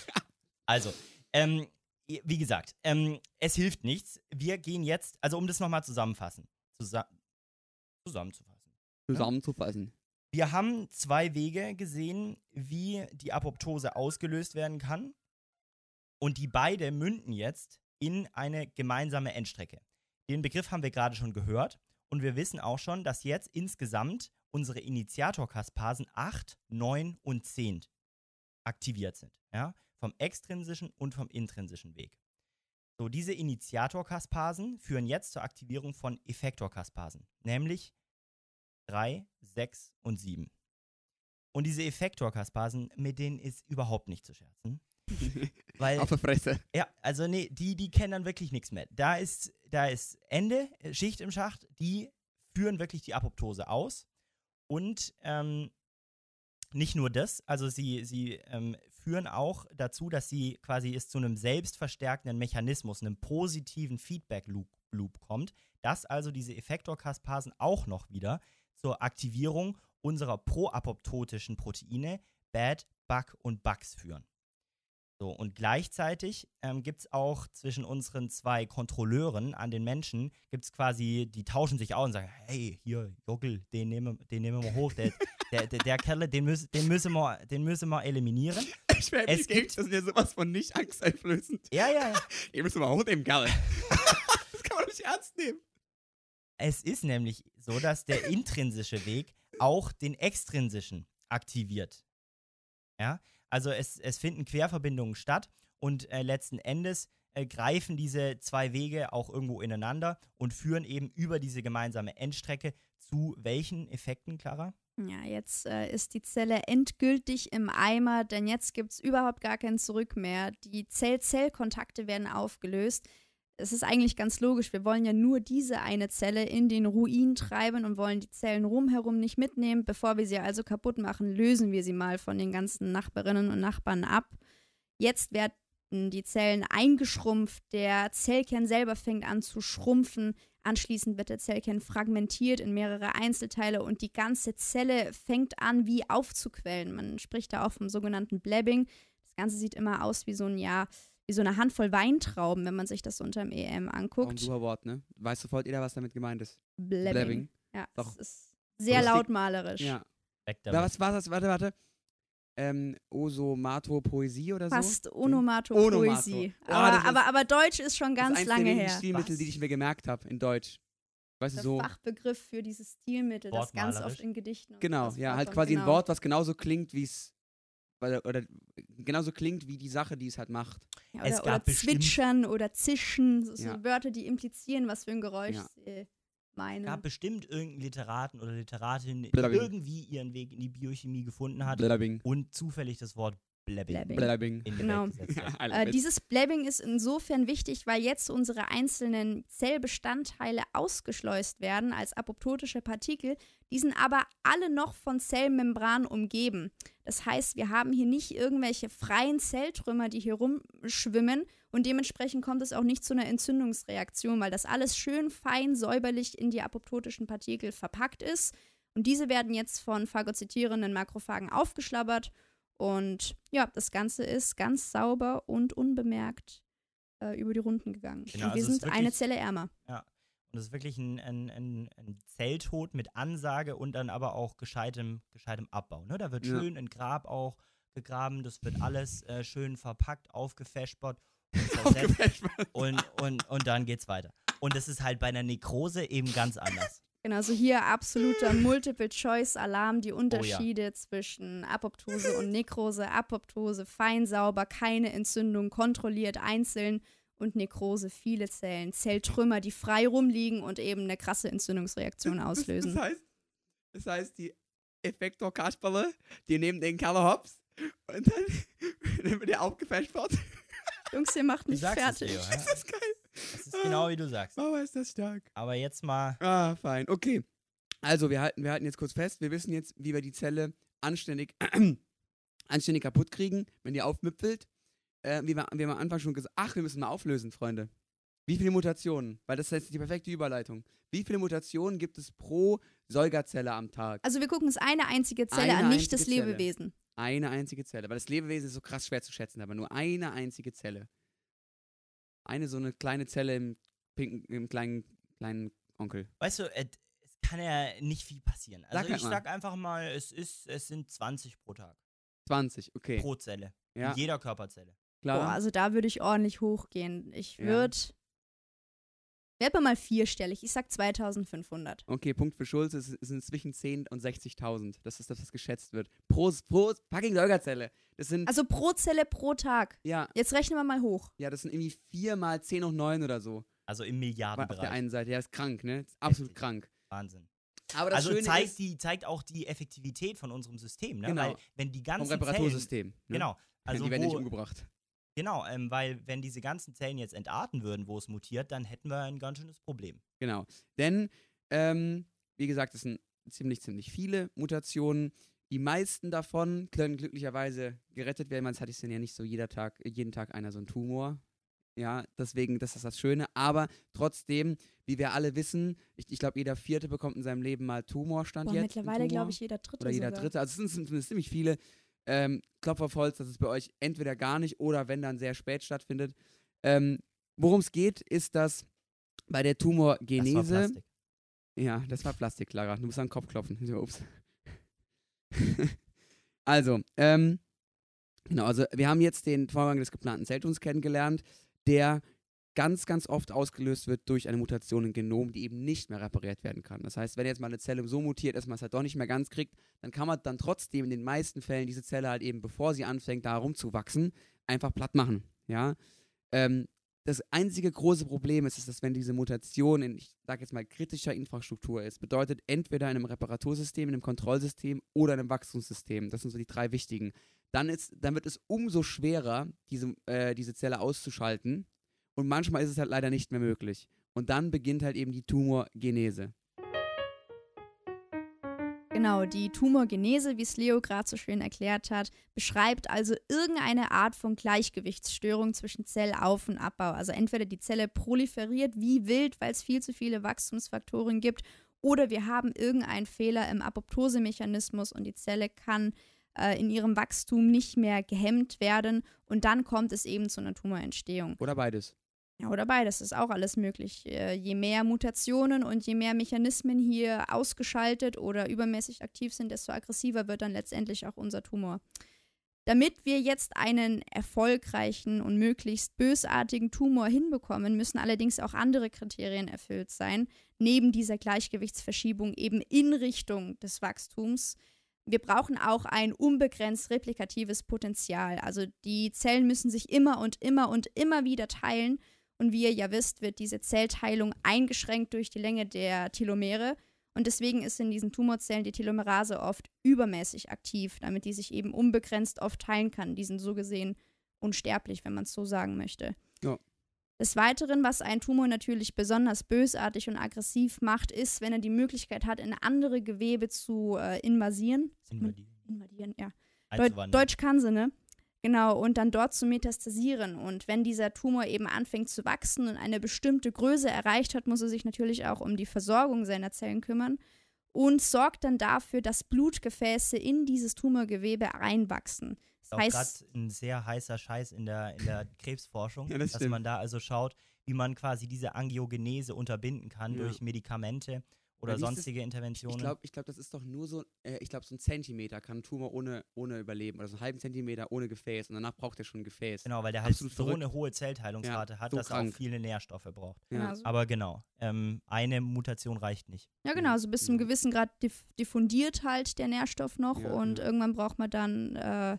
Also, ähm, wie gesagt, ähm, es hilft nichts. Wir gehen jetzt, also um das nochmal zusammenfassen, zusa- zusammenzufassen. Zusammenzufassen. Wir haben zwei Wege gesehen, wie die Apoptose ausgelöst werden kann. Und die beide münden jetzt in eine gemeinsame Endstrecke. Den Begriff haben wir gerade schon gehört. Und wir wissen auch schon, dass jetzt insgesamt unsere Initiatorkaspasen acht, neun und zehn aktiviert sind. Ja? Vom extrinsischen und vom intrinsischen Weg. So, diese Initiatorkaspasen führen jetzt zur Aktivierung von Effektorkaspasen, nämlich drei, sechs und sieben. Und diese Effektorkaspasen, mit denen ist überhaupt nicht zu scherzen. Weil, Auf der Fresse. ja, also nee, die, die kennen dann wirklich nichts mehr. Da ist, da ist Ende, Schicht im Schacht, die führen wirklich die Apoptose aus. Und ähm, nicht nur das, also sie, sie ähm, führen auch dazu, dass sie quasi es zu einem selbstverstärkenden Mechanismus, einem positiven Feedback-Loop Loop kommt, dass also diese Effektorkaspasen auch noch wieder zur Aktivierung unserer proapoptotischen Proteine Bad, Bug und Bugs führen. So, und gleichzeitig ähm, gibt es auch zwischen unseren zwei Kontrolleuren an den Menschen, gibt es quasi, die tauschen sich aus und sagen, hey, hier, Jockel, den nehmen, den nehmen wir hoch, der, der, der, der Kerle, den, müß, den, müssen wir, den müssen wir eliminieren. Ich schwöre, Es die Games, das ist ja sowas von nicht angsteinflößend. Ja, ja, ja. Ihr müsst mal hochnehmen, Kerl. Das kann man nicht ernst nehmen. Es ist nämlich so, dass der intrinsische Weg auch den extrinsischen aktiviert. Ja, also es, es finden Querverbindungen statt und äh, letzten Endes äh, greifen diese zwei Wege auch irgendwo ineinander und führen eben über diese gemeinsame Endstrecke zu welchen Effekten, Clara? Ja, jetzt äh, ist die Zelle endgültig im Eimer, denn jetzt gibt es überhaupt gar kein Zurück mehr. Die Zell-Zell-Kontakte werden aufgelöst. Es ist eigentlich ganz logisch, wir wollen ja nur diese eine Zelle in den Ruin treiben und wollen die Zellen rumherum nicht mitnehmen. Bevor wir sie also kaputt machen, lösen wir sie mal von den ganzen Nachbarinnen und Nachbarn ab. Jetzt werden die Zellen eingeschrumpft, der Zellkern selber fängt an zu schrumpfen. Anschließend wird der Zellkern fragmentiert in mehrere Einzelteile und die ganze Zelle fängt an, wie aufzuquellen. Man spricht da auch vom sogenannten Blabbing. Das Ganze sieht immer aus wie so ein, ja, wie so eine Handvoll Weintrauben, wenn man sich das unterm E M Auch ein anguckt. super Wort, ne? Weiß sofort jeder, was damit gemeint ist. Blabbing. Blabbing. Ja, Doch. das ist sehr Lustig. lautmalerisch. Ja. Weg Da, damit. was war das? Warte, warte. Ähm, Osomatopoesie oder so? Fast Hm? Onomatopoesie. Onomato. Ah, Aber, das ist- aber, aber Deutsch ist schon Das ganz ist eins lange der wenigen her. Stilmittel, Was? die ich mir gemerkt habe in Deutsch. Weißt du, Der so. Fachbegriff für dieses Stilmittel, das ganz Wortmalerisch. oft in Gedichten und Genau, sowas ja, halt vorkommt, quasi genau. ein Wort, was genauso klingt, wie es. Oder, oder genauso klingt wie die Sache, die es halt macht. Ja, Es oder, oder gab bestimmt- zwitschern oder zischen, so, so Ja. Wörter, die implizieren, was für ein Geräusch Ja. sie meinen. Es gab bestimmt irgendeinen Literaten oder Literatin, die Blabbing. irgendwie ihren Weg in die Biochemie gefunden hat Blabbing. und zufällig das Wort Blabbing, Blabbing. Blabbing. in die Genau. Welt gesetzt hat. I love Äh, it. dieses Blabbing ist insofern wichtig, weil jetzt unsere einzelnen Zellbestandteile ausgeschleust werden als apoptotische Partikel, die sind aber alle noch von Zellmembranen umgeben. Das heißt, wir haben hier nicht irgendwelche freien Zelltrümmer, die hier rumschwimmen und dementsprechend kommt es auch nicht zu einer Entzündungsreaktion, weil das alles schön fein säuberlich in die apoptotischen Partikel verpackt ist. Und diese werden jetzt von phagozytierenden Makrophagen aufgeschlabbert. Und ja, das Ganze ist ganz sauber und unbemerkt äh, über die Runden gegangen. Genau, und wir also es ist sind eine wirklich- Zelle ärmer. Und das ist wirklich ein, ein, ein, ein Zelltod mit Ansage und dann aber auch gescheitem, gescheitem Abbau. Ne? Da wird Ja. schön ein Grab auch gegraben, das wird alles äh, schön verpackt, aufgefespert ist das Netz. Aufgeflasht wird. Und, und, und dann geht's weiter. Und es ist halt bei einer Nekrose eben ganz anders. Genau, also hier absoluter Multiple-Choice-Alarm, die Oh Unterschiede zwischen Apoptose und Nekrose. Apoptose, fein sauber, keine Entzündung, kontrolliert, einzeln. Und Nekrose, viele Zellen, Zelltrümmer, die frei rumliegen und eben eine krasse Entzündungsreaktion auslösen. Das heißt, das heißt, die Effektor Kasperle, die nehmen den Keller Hops und dann, dann wird der aufgeflasht wird. Jungs, ihr macht Du mich sagst es, fertig. Leo, ja? Das ist geil. Das ist genau wie du sagst. Mama, ist das stark. Aber jetzt mal, Ah, fein. Okay. Also, wir halten, wir halten jetzt kurz fest. Wir wissen jetzt, wie wir die Zelle anständig, anständig kaputt kriegen, wenn die aufmüpfelt. Äh, wie, wir, wie wir am Anfang schon gesagt haben, ach, wir müssen mal auflösen, Freunde. Wie viele Mutationen? Weil das ist jetzt die perfekte Überleitung. Wie viele Mutationen gibt es pro Säugerzelle am Tag? Also wir gucken uns eine einzige Zelle Eine an, nicht einzige das Zelle. Lebewesen. Eine einzige Zelle. Weil das Lebewesen ist so krass schwer zu schätzen, aber nur eine einzige Zelle. Eine so eine kleine Zelle im pinken, im kleinen, kleinen Onkel. weißt du, es es kann ja nicht viel passieren. Sag Also halt ich mal. sag einfach mal, es ist, es sind zwanzig pro Tag. zwanzig, okay. Pro Zelle. Ja, In jeder Körperzelle. Boah, klar. also da würde ich ordentlich hochgehen. Ich Ja. würde, werd mal vierstellig, ich sag zweitausendfünfhundert. Okay, Punkt für Schulze, es es sind zwischen zehn und sechzigtausend. Das ist das, was geschätzt wird. Pro, pro fucking Säugerzelle. Das sind, Also pro Zelle pro Tag. ja, Jetzt rechnen wir mal hoch. ja, das sind irgendwie vier mal zehn hoch neun oder so. Also im Auf der Milliardenbereich. einen Seite. Ja, ist krank, ne? Ist absolut Heftig. krank. Wahnsinn. Aber das Also Schöne zeigt, ist, die, zeigt auch die Effektivität von unserem System, ne? Genau. Weil wenn die vom ganzen Zellen, Reparatursystem. Ne? genau, also die werden nicht wo, umgebracht. genau, ähm, weil wenn diese ganzen Zellen jetzt entarten würden, wo es mutiert, dann hätten wir ein ganz schönes Problem. Genau. Denn, ähm, wie gesagt, es sind ziemlich, ziemlich viele Mutationen. Die meisten davon können glücklicherweise gerettet werden. Man hat es ja nicht so jeder Tag, jeden Tag einer so einen Tumor. Ja, deswegen, das ist das Schöne. Aber trotzdem, wie wir alle wissen, ich, ich glaube, jeder Vierte bekommt in seinem Leben mal Tumorstand Boah, jetzt. mittlerweile einen Tumor. glaube ich jeder Dritte Oder jeder sogar. Dritte. Also es sind zumindest ziemlich viele. Ähm, Klopf auf Holz, dass es bei euch entweder gar nicht oder wenn dann sehr spät stattfindet. Ähm, Worum es geht, ist, dass bei der Das war Tumorgenese. Plastik. Ja, das war Plastik, Clara. Du musst an den Kopf klopfen. Ups. Also, ähm, genau, also wir haben jetzt den Vorgang des geplanten Zelltods kennengelernt, der ganz, ganz oft ausgelöst wird durch eine Mutation im Genom, die eben nicht mehr repariert werden kann. Das heißt, wenn jetzt mal eine Zelle so mutiert, dass man es halt doch nicht mehr ganz kriegt, dann kann man dann trotzdem in den meisten Fällen diese Zelle halt eben, bevor sie anfängt, da rumzuwachsen, einfach platt machen. Ja. Ähm, das einzige große Problem ist, ist, dass wenn diese Mutation in, ich sage jetzt mal, kritischer Infrastruktur ist, bedeutet entweder in einem Reparatursystem, in einem Kontrollsystem oder in einem Wachstumssystem. Das sind so die drei wichtigen. Dann, ist, dann wird es umso schwerer, diese, äh, diese Zelle auszuschalten. Und manchmal ist es halt leider nicht mehr möglich. Und dann beginnt halt eben die Tumorgenese. Genau, die Tumorgenese, wie es Leo gerade so schön erklärt hat, beschreibt also irgendeine Art von Gleichgewichtsstörung zwischen Zellauf- und Abbau. Also entweder die Zelle proliferiert wie wild, weil es viel zu viele Wachstumsfaktoren gibt, oder wir haben irgendeinen Fehler im Apoptosemechanismus und die Zelle kann äh, in ihrem Wachstum nicht mehr gehemmt werden und dann kommt es eben zu einer Tumorentstehung. Oder beides. Ja, oder beides ist auch alles möglich. Äh, je mehr Mutationen und je mehr Mechanismen hier ausgeschaltet oder übermäßig aktiv sind, desto aggressiver wird dann letztendlich auch unser Tumor. Damit wir jetzt einen erfolgreichen und möglichst bösartigen Tumor hinbekommen, müssen allerdings auch andere Kriterien erfüllt sein, neben dieser Gleichgewichtsverschiebung eben in Richtung des Wachstums. Wir brauchen auch ein unbegrenzt replikatives Potenzial. Also die Zellen müssen sich immer und immer und immer wieder teilen. Und wie ihr ja wisst, wird diese Zellteilung eingeschränkt durch die Länge der Telomere. Und deswegen ist in diesen Tumorzellen die Telomerase oft übermäßig aktiv, damit die sich eben unbegrenzt oft teilen kann. Die sind so gesehen unsterblich, wenn man es so sagen möchte. Ja. Des Weiteren, was einen Tumor natürlich besonders bösartig und aggressiv macht, ist, wenn er die Möglichkeit hat, in andere Gewebe zu äh, invasieren. Invadieren. Invadieren, ja. Deut Einzuwandern. Deutsch kann sie, ne? Genau, und dann dort zu metastasieren. Und wenn dieser Tumor eben anfängt zu wachsen und eine bestimmte Größe erreicht hat, muss er sich natürlich auch um die Versorgung seiner Zellen kümmern und sorgt dann dafür, dass Blutgefäße in dieses Tumorgewebe reinwachsen. Ist auch heißt- gerade ein sehr heißer Scheiß in der, in der Krebsforschung, Ja, das dass stimmt. man da also schaut, wie man quasi diese Angiogenese unterbinden kann Ja. durch Medikamente oder Ja, wie ist das? sonstige Interventionen. Ich glaube, ich glaub, das ist doch nur so, äh, ich glaube, so ein Zentimeter kann ein Tumor ohne, ohne überleben. Oder so einen halben Zentimeter ohne Gefäß. Und danach braucht er schon ein Gefäß. Genau, weil der halt Absolut so verrückt. eine hohe Zellteilungsrate Ja, hat, so dass er krank. auch viele Nährstoffe braucht. Ja. Genau, so. Aber genau, ähm, eine Mutation reicht nicht. Ja, genau, so bis zum Genau. gewissen Grad diff diffundiert halt der Nährstoff noch Ja, und ja. irgendwann braucht man dann äh,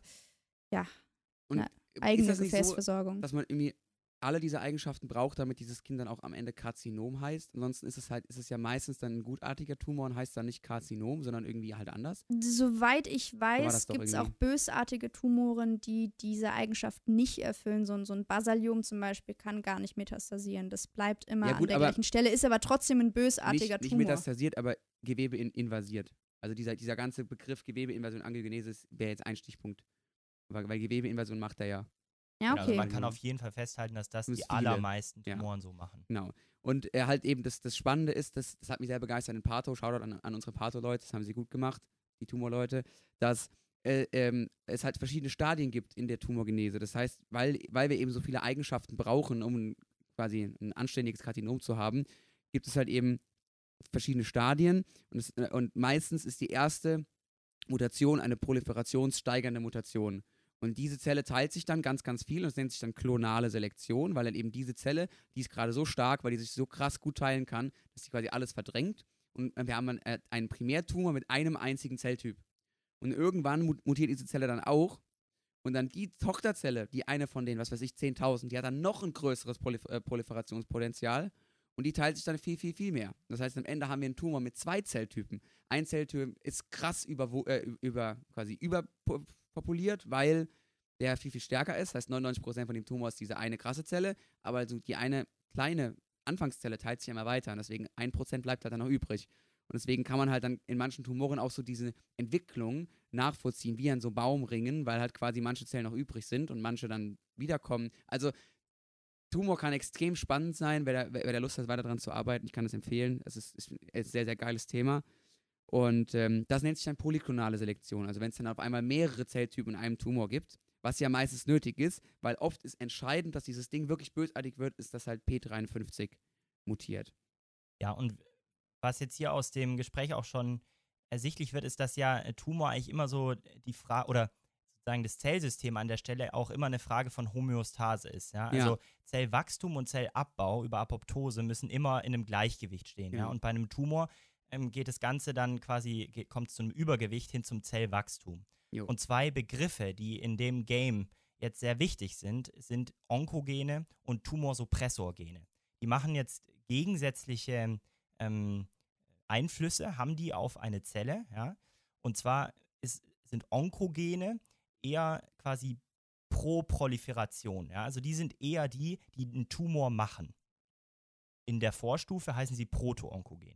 Und Na, ist eigene das nicht so, Gefäßversorgung. dass man irgendwie alle diese Eigenschaften braucht, damit dieses Kind dann auch am Ende Karzinom heißt? Ansonsten ist es halt, ist es ja meistens dann ein gutartiger Tumor und heißt dann nicht Karzinom, sondern irgendwie halt anders. Soweit ich war das weiß, doch gibt es auch irgendwie. bösartige Tumoren, die diese Eigenschaften nicht erfüllen. So, ein- so ein Basaliom zum Beispiel kann gar nicht metastasieren. Das bleibt immer Ja, an gut, der aber gleichen Stelle, ist aber trotzdem ein bösartiger Nicht, nicht Tumor. metastasiert, aber Gewebe in, invasiert. Also dieser, dieser ganze Begriff Gewebeinvasion, Angiogenesis wäre jetzt ein Stichpunkt. Weil, weil Gewebeinvasion macht er ja. Ja, Genau, also okay. man kann auf jeden Fall festhalten, dass das Und die es viele. allermeisten Ja. Tumoren so machen. Genau. Und er halt eben, das, das Spannende ist, das, das hat mich sehr begeistert in Pato, Shoutout an, an unsere Pato-Leute, das haben sie gut gemacht, die Tumorleute, dass äh, ähm, es halt verschiedene Stadien gibt in der Tumorgenese. Das heißt, weil, weil wir eben so viele Eigenschaften brauchen, um ein, quasi ein anständiges Karzinom zu haben, gibt es halt eben verschiedene Stadien und, es, äh, und meistens ist die erste Mutation eine proliferationssteigernde Mutation. Und diese Zelle teilt sich dann ganz, ganz viel und es nennt sich dann klonale Selektion, weil dann eben diese Zelle, die ist gerade so stark, weil die sich so krass gut teilen kann, dass sie quasi alles verdrängt. Und wir haben dann äh, einen Primärtumor mit einem einzigen Zelltyp. Und irgendwann mut- mutiert diese Zelle dann auch. Und dann die Tochterzelle, die eine von denen, was weiß ich, zehntausend, die hat dann noch ein größeres Prolif äh, Proliferationspotenzial. Und die teilt sich dann viel, viel, viel mehr. Das heißt, am Ende haben wir einen Tumor mit zwei Zelltypen. Ein Zelltyp ist krass über, äh, über quasi überpopuliert, weil der viel, viel stärker ist. Das heißt, neunundneunzig Prozent von dem Tumor ist diese eine krasse Zelle, aber also die eine kleine Anfangszelle teilt sich immer weiter und deswegen ein Prozent bleibt halt dann noch übrig. Und deswegen kann man halt dann in manchen Tumoren auch so diese Entwicklung nachvollziehen, wie an so Baumringen, weil halt quasi manche Zellen noch übrig sind und manche dann wiederkommen. Also Tumor kann extrem spannend sein, wer da, wer da Lust hat, weiter daran zu arbeiten. Ich kann das empfehlen. Es ist, ist ein sehr, sehr geiles Thema. Und ähm, das nennt sich dann polyklonale Selektion. Also wenn es dann auf einmal mehrere Zelltypen in einem Tumor gibt, was ja meistens nötig ist, weil oft ist entscheidend, dass dieses Ding wirklich bösartig wird, ist, dass halt P dreiundfünfzig mutiert. Ja, und was jetzt hier aus dem Gespräch auch schon ersichtlich wird, ist, dass ja äh, Tumor eigentlich immer so die Frage, oder sozusagen das Zellsystem an der Stelle auch immer eine Frage von Homöostase ist. Ja? Also Ja. Zellwachstum und Zellabbau über Apoptose müssen immer in einem Gleichgewicht stehen. Ja? Ja. Und bei einem Tumor ähm, geht das Ganze dann quasi, ge- kommt es zu einem Übergewicht hin zum Zellwachstum. Jo. Und zwei Begriffe, die in dem Game jetzt sehr wichtig sind, sind Onkogene und Tumorsuppressorgene. Die machen jetzt gegensätzliche ähm, Einflüsse, haben die auf eine Zelle, ja. Und zwar ist, sind Onkogene eher quasi pro Proliferation, ja. Also die sind eher die, die einen Tumor machen. In der Vorstufe heißen sie Proto-Onkogene.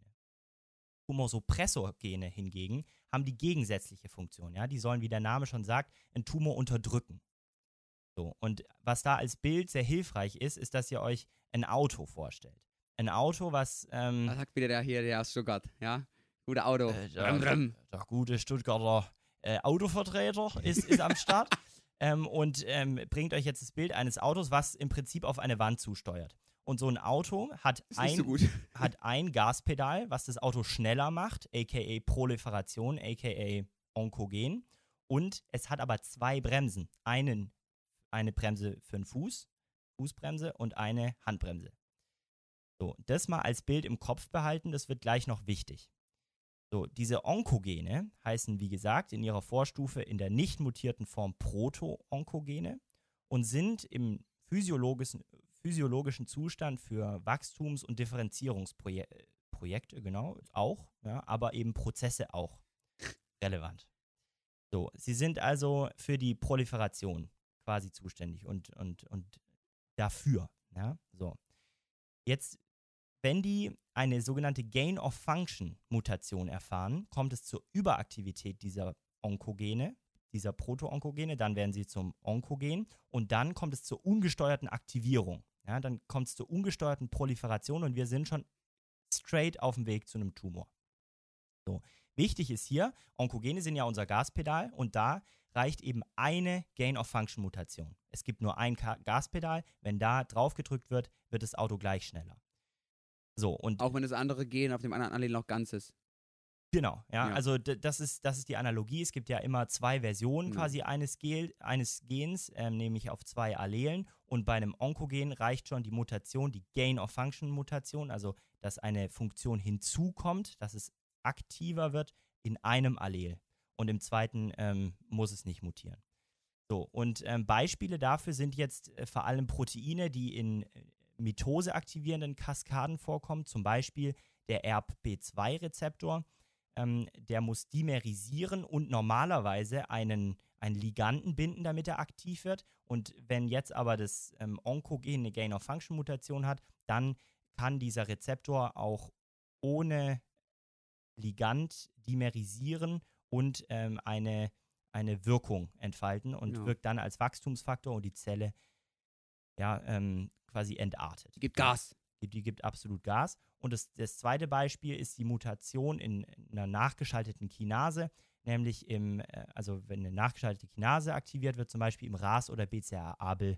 Tumorsuppressorgene hingegen haben die gegensätzliche Funktion, ja. Die sollen, wie der Name schon sagt, einen Tumor unterdrücken. So, und was da als Bild sehr hilfreich ist, ist, dass ihr euch ein Auto vorstellt. Ein Auto, was ähm, Da sagt wieder der hier, der aus Stuttgart, ja? Gute Auto. Äh, der, Brum, brum. der gute Stuttgarter äh, Autovertreter ist, ist am Start ähm, und ähm, bringt euch jetzt das Bild eines Autos, was im Prinzip auf eine Wand zusteuert. Und so ein Auto hat Ist nicht ein, so gut. hat ein Gaspedal, was das Auto schneller macht, aka Proliferation, aka Onkogen. Und es hat aber zwei Bremsen. Einen, eine Bremse für den Fuß, Fußbremse und eine Handbremse. So, das mal als Bild im Kopf behalten, das wird gleich noch wichtig. So, diese Onkogene heißen, wie gesagt, in ihrer Vorstufe in der nicht mutierten Form Proto-Onkogene und sind im physiologischen, physiologischen Zustand für Wachstums- und Differenzierungsprojekte, genau, auch, ja, aber eben Prozesse auch relevant. So, sie sind also für die Proliferation quasi zuständig und, und, und dafür, ja, so. Jetzt, wenn die eine sogenannte Gain-of-Function-Mutation erfahren, kommt es zur Überaktivität dieser Onkogene, dieser Proto-Onkogene, dann werden sie zum Onkogen und dann kommt es zur ungesteuerten Aktivierung. Ja, dann kommt es zur ungesteuerten Proliferation und wir sind schon straight auf dem Weg zu einem Tumor. So. Wichtig ist hier, Onkogene sind ja unser Gaspedal und da reicht eben eine Gain-of-Function-Mutation. Es gibt nur ein Ka- Gaspedal, wenn da drauf gedrückt wird, wird das Auto gleich schneller. So, und Auch wenn das andere Gen auf dem anderen Allel noch ganz ist. genau, ja, Ja. also d- das ist, das ist die Analogie. Es gibt ja immer zwei Versionen Genau. quasi eines, Gel, eines Gens, ähm, nämlich auf zwei Allelen. Und bei einem Onkogen reicht schon die Mutation, die Gain-of-Function-Mutation, also dass eine Funktion hinzukommt, dass es aktiver wird in einem Allel. Und im zweiten ähm, muss es nicht mutieren. So, und ähm, Beispiele dafür sind jetzt äh, vor allem Proteine, die in äh, Mitose aktivierenden Kaskaden vorkommen, zum Beispiel der E R B P zwei Rezeptor. Ähm, der muss dimerisieren und normalerweise einen, einen Liganden binden, damit er aktiv wird. Und wenn jetzt aber das ähm, Onkogen eine Gain-of-Function-Mutation hat, dann kann dieser Rezeptor auch ohne Ligand dimerisieren und ähm, eine, eine Wirkung entfalten und Genau. wirkt dann als Wachstumsfaktor und die Zelle ja, ähm, quasi entartet. Die gibt Gas. Die, die gibt absolut Gas. Und das, das zweite Beispiel ist die Mutation in, in einer nachgeschalteten Kinase, nämlich im, äh, also wenn eine nachgeschaltete Kinase aktiviert wird, zum Beispiel im R A S- oder B C A A B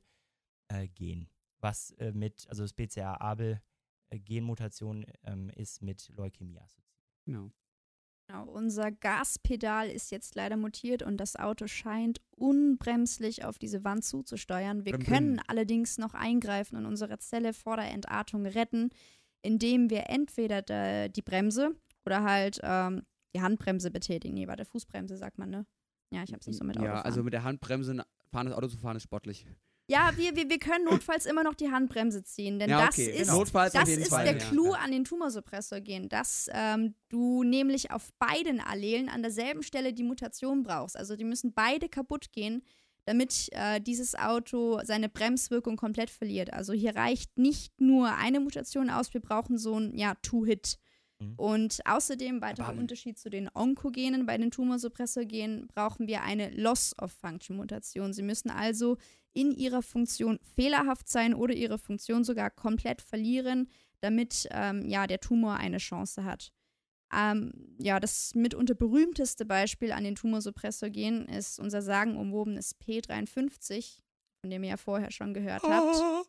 L-Gen. Was äh, mit, also das B C A A B L-Genmutation ähm, ist mit Leukämie assoziiert. Genau. Genau, unser Gaspedal ist jetzt leider mutiert und das Auto scheint unbremslich auf diese Wand zuzusteuern. Wir Brim, können brim. allerdings noch eingreifen und unsere Zelle vor der Entartung retten, indem wir entweder de, die Bremse oder halt ähm, die Handbremse betätigen. Nee, warte, Fußbremse sagt man, ne? Ja, ich hab's nicht so mit Ja, Autofahren. also mit der Handbremse ein fahrendes Auto zu fahren ist sportlich. Ja, wir, wir, wir können notfalls immer noch die Handbremse ziehen, denn Ja, das okay. ist, Notfalls auf das jeden ist Fall, der ja. Clou an den Tumorsuppressor-Gen, dass ähm, du nämlich auf beiden Allelen an derselben Stelle die Mutation brauchst. Also die müssen beide kaputt gehen, damit äh, dieses Auto seine Bremswirkung komplett verliert. Also hier reicht nicht nur eine Mutation aus, wir brauchen so ein ja, Two-Hit. Mhm. Und außerdem, weiterer Bam. Unterschied zu den Onkogenen, bei den Tumorsuppressor-Genen brauchen wir eine Loss-of-Function-Mutation. Sie müssen also in ihrer Funktion fehlerhaft sein oder ihre Funktion sogar komplett verlieren, damit ähm, ja, der Tumor eine Chance hat. Ähm, ja, das mitunter berühmteste Beispiel an den Tumorsuppressor-Genen ist unser sagenumwobenes P dreiundfünfzig, von dem ihr ja vorher schon gehört habt.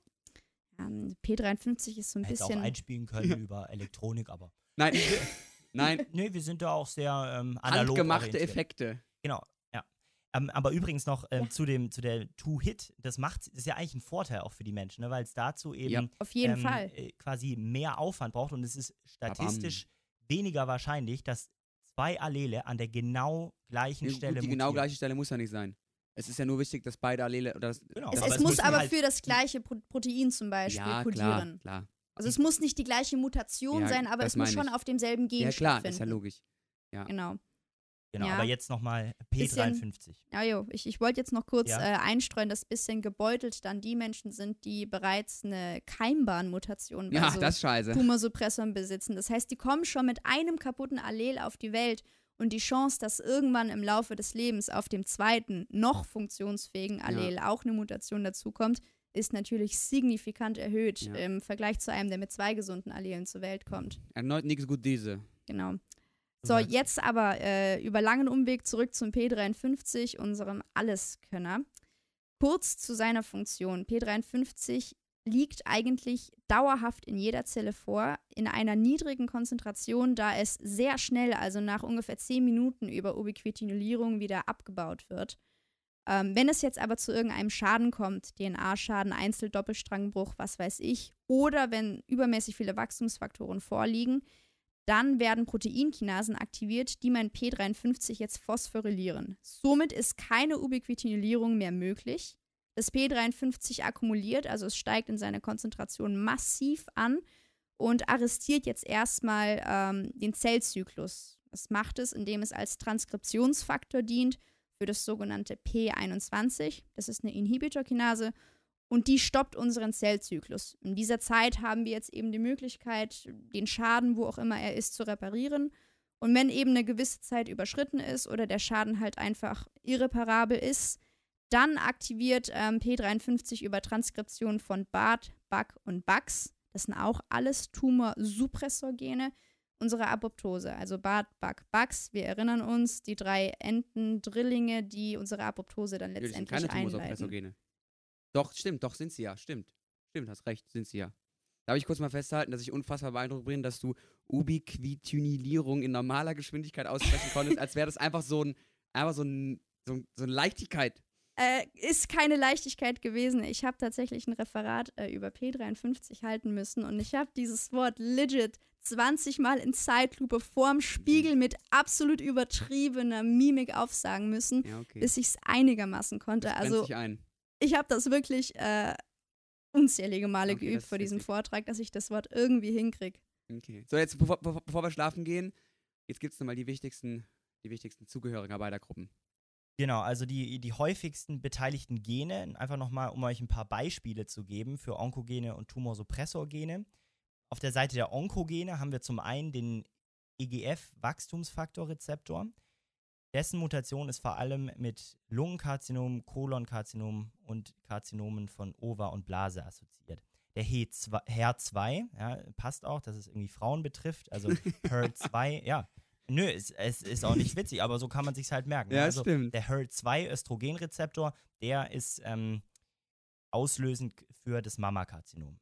Ähm, P dreiundfünfzig ist so ein Man hätte auch bisschen... einspielen können über Elektronik, aber Nein, nein, nee, wir sind da auch sehr ähm, analog handgemachte orientiert. Effekte. Genau, ja. Ähm, aber übrigens noch ähm, Ja. zu dem zu der Two-Hit, das macht, das ist ja eigentlich ein Vorteil auch für die Menschen, ne, weil es dazu eben Ja. Auf jeden ähm, Fall. äh, quasi mehr Aufwand braucht und es ist statistisch weniger wahrscheinlich, dass zwei Allele an der genau gleichen Die, Stelle die genau mutieren. gleiche Stelle muss ja nicht sein. Es ist ja nur wichtig, dass beide Allele oder das, Genau. Es, aber es es muss müssen aber halt- für das gleiche Pro Protein zum Beispiel ja, kodieren. klar, klar. Also es muss nicht die gleiche Mutation Ja, sein, aber das es muss meine schon ich. auf demselben Gen Ja, klar, stattfinden. ist ja logisch. Genau. Genau, Ja. aber jetzt nochmal P dreiundfünfzig. Ja, jo, ich, ich wollte jetzt noch kurz Ja. äh, einstreuen, dass bisschen gebeutelt dann die Menschen sind, die bereits eine Keimbahnmutation bei Ja, so das ist scheiße. Tumorsuppressoren besitzen. Das heißt, die kommen schon mit einem kaputten Allel auf die Welt und die Chance, dass irgendwann im Laufe des Lebens auf dem zweiten, noch funktionsfähigen Allel auch eine Mutation dazukommt, ist natürlich signifikant erhöht Ja. im Vergleich zu einem, der mit zwei gesunden Allelen zur Welt kommt. Erneut nichts gut diese. Genau. Du So, sagst- jetzt aber äh, über langen Umweg zurück zum P dreiundfünfzig, unserem Alleskönner. Kurz zu seiner Funktion. P dreiundfünfzig liegt eigentlich dauerhaft in jeder Zelle vor, in einer niedrigen Konzentration, da es sehr schnell, also nach ungefähr zehn Minuten über Ubiquitinolierung wieder abgebaut wird. Ähm, wenn es jetzt aber zu irgendeinem Schaden kommt, D N A-Schaden, Einzeldoppelstrangbruch, was weiß ich, oder wenn übermäßig viele Wachstumsfaktoren vorliegen, dann werden Proteinkinasen aktiviert, die mein P dreiundfünfzig jetzt phosphorylieren. Somit ist keine Ubiquitinolierung mehr möglich. Das P dreiundfünfzig akkumuliert, also es steigt in seiner Konzentration massiv an und arrestiert jetzt erstmal ähm, den Zellzyklus. Das macht es, indem es als Transkriptionsfaktor dient für das sogenannte P einundzwanzig. Das ist eine Inhibitorkinase und die stoppt unseren Zellzyklus. In dieser Zeit haben wir jetzt eben die Möglichkeit, den Schaden, wo auch immer er ist, zu reparieren. Und wenn eben eine gewisse Zeit überschritten ist oder der Schaden halt einfach irreparabel ist, dann aktiviert ähm, P dreiundfünfzig über Transkription von B A T, B A C und B A X, das sind auch alles Tumorsuppressorgene, unsere Apoptose. Also B A T, B A C, B A X, wir erinnern uns, die drei Enten-Drillinge, die unsere Apoptose dann Ja, das sind letztendlich keine einleiten. Tumorsuppressogene. Doch, stimmt, doch, sind sie ja, stimmt. Stimmt, hast recht, sind sie ja. Darf ich kurz mal festhalten, dass ich unfassbar beeindruckt bin, dass du Ubiquitinylierung in normaler Geschwindigkeit aussprechen konntest, als wäre das einfach so ein, einfach so ein, so, ein, so eine Leichtigkeit. Äh, ist keine Leichtigkeit gewesen. Ich habe tatsächlich ein Referat äh, über P dreiundfünfzig halten müssen und ich habe dieses Wort legit zwanzig Mal in Zeitlupe vorm Spiegel mit absolut übertriebener Mimik aufsagen müssen, Ja, okay. bis ich es einigermaßen konnte. Das brennt Also sich ein. ich habe das wirklich äh, unzählige Male Okay, geübt das ist vor diesem heftig. Vortrag, dass ich das Wort irgendwie hinkriege. Okay. So, jetzt bevor, bevor, bevor wir schlafen gehen, jetzt gibt es nochmal die wichtigsten, die wichtigsten Zugehörigen beider Gruppen. Genau, also die, die häufigsten beteiligten Gene, einfach nochmal, um euch ein paar Beispiele zu geben für Onkogene und Tumorsuppressorgene. Auf der Seite der Onkogene haben wir zum einen den E G F-Wachstumsfaktorrezeptor. Dessen Mutation ist vor allem mit Lungenkarzinom, Kolonkarzinom und Karzinomen von Ova und Blase assoziiert. Der H E R zwei, ja, passt auch, dass es irgendwie Frauen betrifft, also H E R zwei, ja. Nö, es, es ist auch nicht witzig, aber so kann man sich's halt merken. Ja, also stimmt. der H E R zwei Östrogenrezeptor, der ist ähm, auslösend für das Mammakarzinom.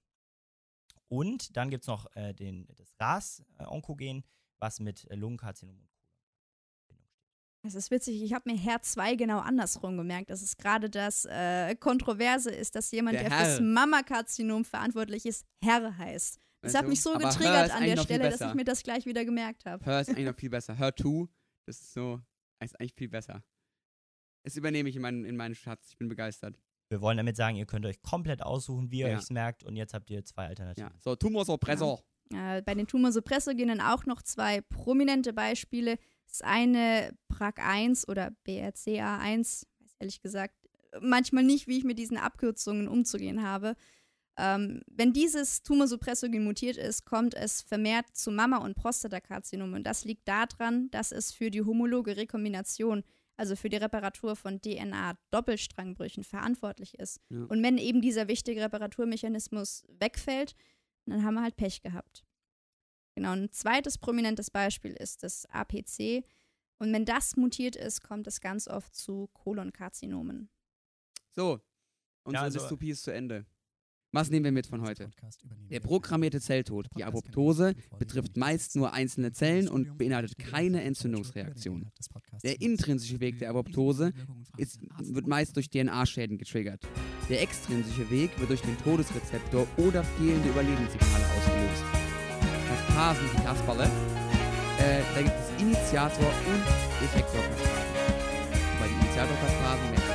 Und dann gibt es noch äh, den, das R A S-Onkogen, was mit äh, Lungenkarzinom und Kolon. Das ist witzig, ich habe mir H E R zwei genau andersrum gemerkt, dass es gerade das äh, Kontroverse ist, dass jemand, Der der, Herr. fürs Mammakarzinom verantwortlich ist, Herr heißt. Das Weißt hat du? mich so Aber Her getriggert ist an eigentlich der noch viel Stelle, dass besser. ich mir das gleich wieder gemerkt habe. Her ist eigentlich noch viel besser. Her two, das ist so, ist eigentlich viel besser. Das übernehme ich in meinen, in meinen Schatz. Ich bin begeistert. Wir wollen damit sagen, ihr könnt euch komplett aussuchen, wie ihr Ja. euch es merkt. Und jetzt habt ihr zwei Alternativen. Ja. So, Tumorsuppressor. Äh, bei den Tumorsuppressorgenen auch noch zwei prominente Beispiele. Das eine B R C A eins oder B R C A eins, weiß ehrlich gesagt manchmal nicht, wie ich mit diesen Abkürzungen umzugehen habe. Ähm, wenn dieses Tumorsuppressorgen mutiert ist, kommt es vermehrt zu Mamma- und Prostatakarzinom. Und das liegt daran, dass es für die homologe Rekombination, also für die Reparatur von D N A-Doppelstrangbrüchen verantwortlich ist. Ja. Und wenn eben dieser wichtige Reparaturmechanismus wegfällt, dann haben wir halt Pech gehabt. Genau, ein zweites prominentes Beispiel ist das A P C. Und wenn das mutiert ist, kommt es ganz oft zu Kolonkarzinomen. So, unsere Ja, also- Dystopie ist zu Ende. Was nehmen wir mit von heute? Der programmierte Zelltod, die Apoptose, betrifft meist nur einzelne Zellen und beinhaltet keine Entzündungsreaktion. Der intrinsische Weg der Apoptose ist, wird meist durch D N A-Schäden getriggert. Der extrinsische Weg wird durch den Todesrezeptor oder fehlende Überlebenssignale ausgelöst. Kasphasen, die Kasperle, äh, da gibt es Initiator und Effektorkaspasen. Weil die Initiatorkaspasen mehr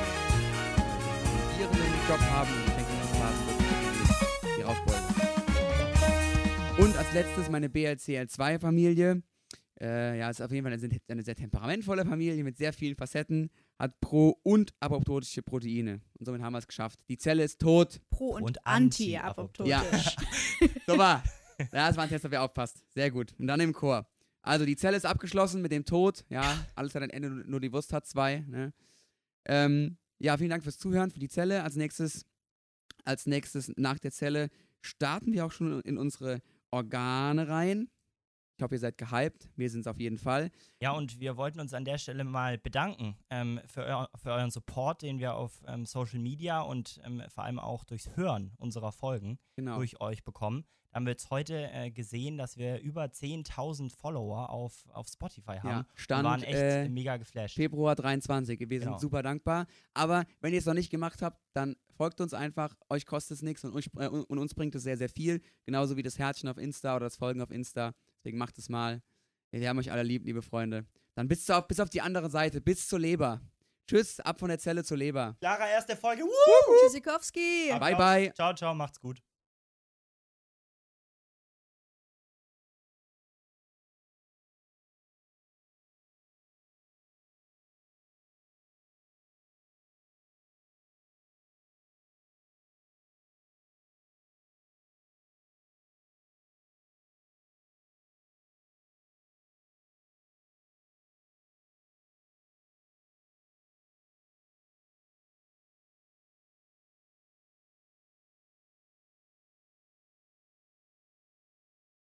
Viren im Job haben und die Effektorkaspasen wirklich die rausbeulen. Und als letztes meine B L C L zwei Familie. Äh, ja, ist auf jeden Fall eine, eine sehr temperamentvolle Familie mit sehr vielen Facetten, hat pro- und apoptotische Proteine. Und somit haben wir es geschafft. Die Zelle ist tot. Pro- und, Und anti-apoptotisch. Ja. Super. Ja, das war ein Test, auf wer aufpasst. Sehr gut. Und dann im Chor. Also die Zelle ist abgeschlossen mit dem Tod. Ja, alles hat ein Ende, nur die Wurst hat zwei. Ne? Ähm, ja, vielen Dank fürs Zuhören, für die Zelle. Als nächstes, als nächstes nach der Zelle starten wir auch schon in unsere Organe rein. Ich hoffe, ihr seid gehypt. Wir sind es auf jeden Fall. Ja, und wir wollten uns an der Stelle mal bedanken ähm, für, eu für euren Support, den wir auf ähm, Social Media und ähm, vor allem auch durchs Hören unserer Folgen Genau. durch euch bekommen. Da haben wir jetzt heute äh, gesehen, dass wir über zehntausend Follower auf, auf Spotify haben. Ja, und Stand waren echt äh, mega geflasht. Februar dreiundzwanzig. Wir Genau. sind super dankbar. Aber wenn ihr es noch nicht gemacht habt, dann folgt uns einfach. Euch kostet es nichts und, äh, und uns bringt es sehr, sehr viel. Genauso wie das Herzchen auf Insta oder das Folgen auf Insta. Deswegen macht es mal. Wir haben euch alle lieb, liebe Freunde. Dann bis auf, bis auf die andere Seite, bis zur Leber. Tschüss, ab von der Zelle zur Leber. Clara, erste Folge. Woo! Tschüssikowski! Bye, bye. Ciao, ciao, macht's gut.